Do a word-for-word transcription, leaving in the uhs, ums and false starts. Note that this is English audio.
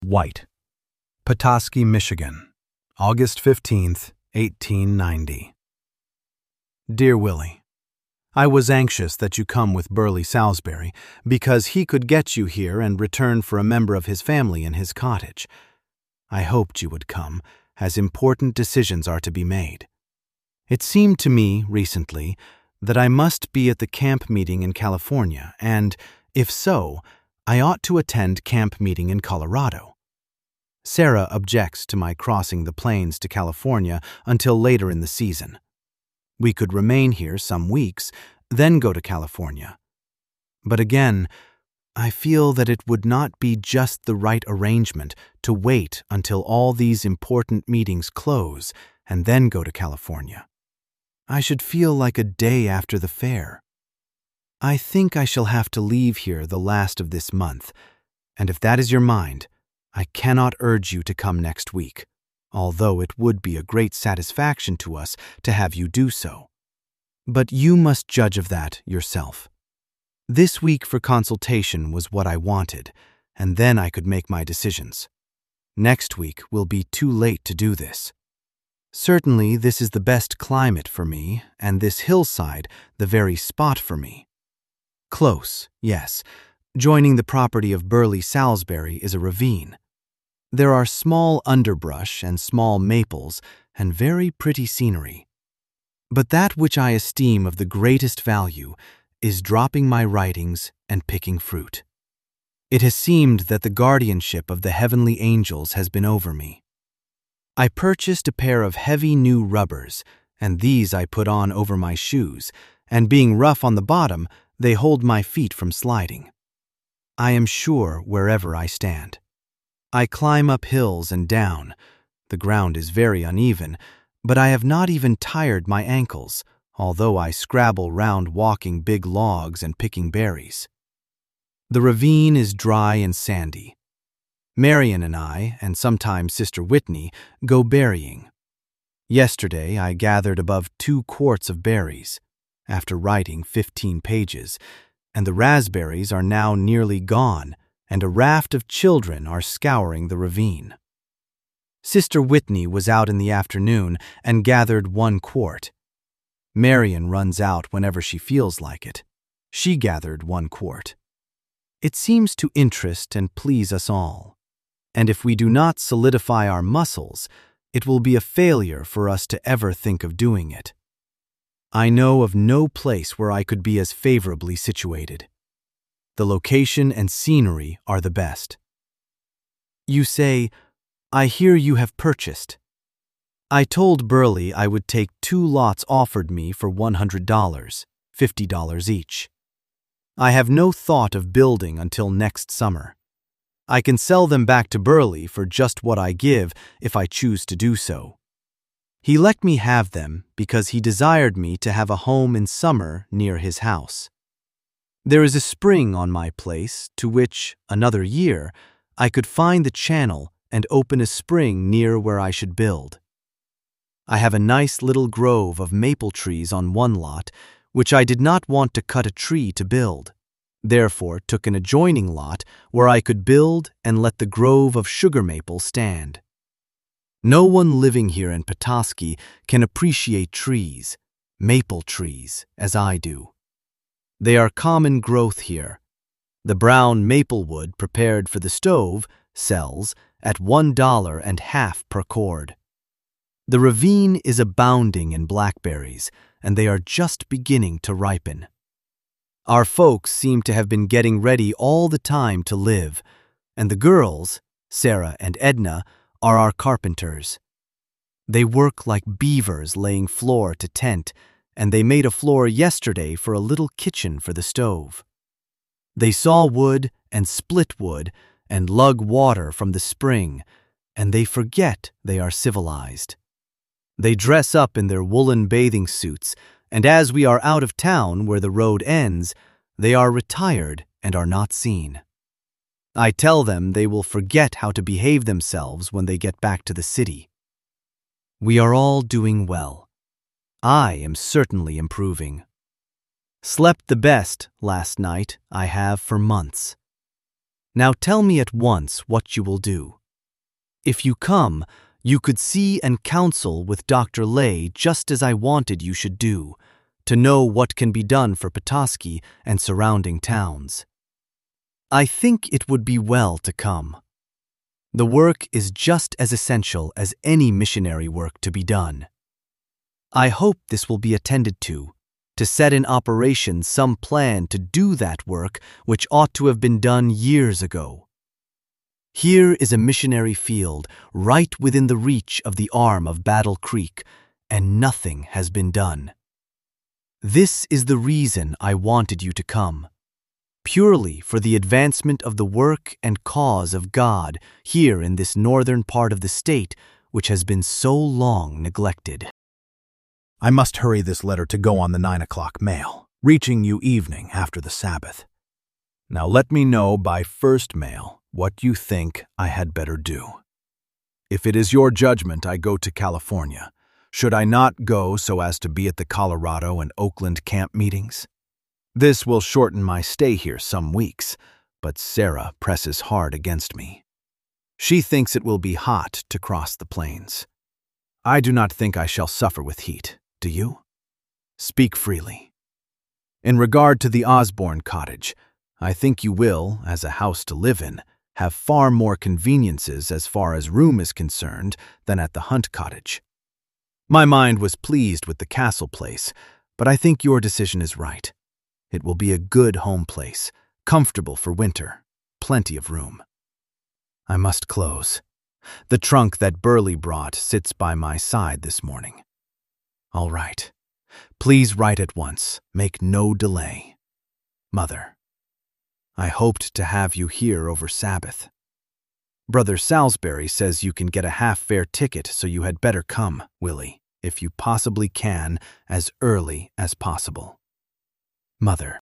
White, Petoskey, Michigan, August fifteenth, eighteen ninety. Dear Willie, I was anxious that you come with Burleigh Salisbury because he could get you here and return for a member of his family in his cottage. I hoped you would come, as important decisions are to be made. It seemed to me, recently, that I must be at the camp meeting in California, and, if so, I ought to attend camp meeting in Colorado. Sarah objects to my crossing the plains to California until later in the season. We could remain here some weeks, then go to California. But again, I feel that it would not be just the right arrangement to wait until all these important meetings close and then go to California. I should feel like a day after the fair. I think I shall have to leave here the last of this month, and if that is your mind, I cannot urge you to come next week, although it would be a great satisfaction to us to have you do so. But you must judge of that yourself. This week for consultation was what I wanted, and then I could make my decisions. Next week will be too late to do this. Certainly this is the best climate for me, and this hillside the very spot for me. Close, yes. Joining the property of Burleigh Salisbury is a ravine. There are small underbrush and small maples and very pretty scenery. But that which I esteem of the greatest value is dropping my writings and picking fruit. It has seemed that the guardianship of the heavenly angels has been over me. I purchased a pair of heavy new rubbers, and these I put on over my shoes, and being rough on the bottom, they hold my feet from sliding. I am sure wherever I stand. I climb up hills and down. The ground is very uneven, but I have not even tired my ankles, although I scrabble round walking big logs and picking berries. The ravine is dry and sandy. Marian and I, and sometimes Sister Whitney, go berrying. Yesterday I gathered above two quarts of berries, after writing fifteen pages, and the raspberries are now nearly gone, and a raft of children are scouring the ravine. Sister Whitney was out in the afternoon and gathered one quart. Marian runs out whenever she feels like it. She gathered one quart. It seems to interest and please us all, and if we do not solidify our muscles, it will be a failure for us to ever think of doing it. I know of no place where I could be as favorably situated. The location and scenery are the best. You say, I hear you have purchased. I told Burleigh I would take two lots offered me for one hundred dollars, fifty dollars each. I have no thought of building until next summer. I can sell them back to Burleigh for just what I give if I choose to do so. He let me have them because he desired me to have a home in summer near his house. There is a spring on my place to which, another year, I could find the channel and open a spring near where I should build. I have a nice little grove of maple trees on one lot, which I did not want to cut a tree to build, therefore took an adjoining lot where I could build and let the grove of sugar maple stand. No one living here in Petoskey can appreciate trees, maple trees, as I do. They are common growth here. The brown maple wood prepared for the stove sells at one dollar and half per cord. The ravine is abounding in blackberries, and they are just beginning to ripen. Our folks seem to have been getting ready all the time to live, and the girls, Sarah and Edna, are our carpenters. They work like beavers laying floor to tent, and they made a floor yesterday for a little kitchen for the stove. They saw wood and split wood and lug water from the spring, and they forget they are civilized. They dress up in their woolen bathing suits, and as we are out of town where the road ends, they are retired and are not seen. I tell them they will forget how to behave themselves when they get back to the city. We are all doing well. I am certainly improving. Slept the best last night I have for months. Now tell me at once what you will do. If you come, you could see and counsel with Doctor Lay just as I wanted you should do, to know what can be done for Petoskey and surrounding towns. I think it would be well to come. The work is just as essential as any missionary work to be done. I hope this will be attended to, to set in operation some plan to do that work which ought to have been done years ago. Here is a missionary field right within the reach of the arm of Battle Creek, and nothing has been done. This is the reason I wanted you to come, purely for the advancement of the work and cause of God here in this northern part of the state which has been so long neglected. I must hurry this letter to go on the nine o'clock mail, reaching you evening after the Sabbath. Now let me know by first mail what you think I had better do. If it is your judgment I go to California, should I not go so as to be at the Colorado and Oakland camp meetings? This will shorten my stay here some weeks, but Sarah presses hard against me. She thinks it will be hot to cross the plains. I do not think I shall suffer with heat, do you? Speak freely. In regard to the Osborne cottage, I think you will, as a house to live in, have far more conveniences as far as room is concerned than at the Hunt cottage. My mind was pleased with the Castle place, but I think your decision is right. It will be a good home place, comfortable for winter, plenty of room. I must close. The trunk that Burley brought sits by my side this morning. All right. Please write at once. Make no delay. Mother. I hoped to have you here over Sabbath. Brother Salisbury says you can get a half-fare ticket, so you had better come, Willie, if you possibly can, as early as possible. Mother.